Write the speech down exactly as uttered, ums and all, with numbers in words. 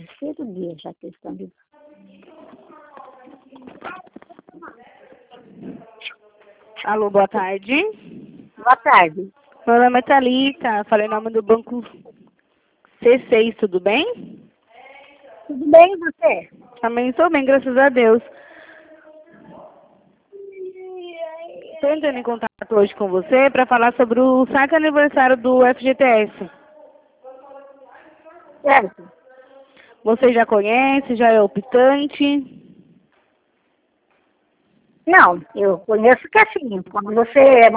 terceiro dia já que eles estão de... Alô, boa tarde. Boa tarde. Meu nome é Thalita, falei em nome do banco C seis, tudo bem? Tudo bem e você? Também estou bem, graças a Deus. Estou entrando em contato hoje com você para falar sobre o saque aniversário do F G T S. Certo? Você já conhece, já é optante? Não, eu conheço que é assim, quando você é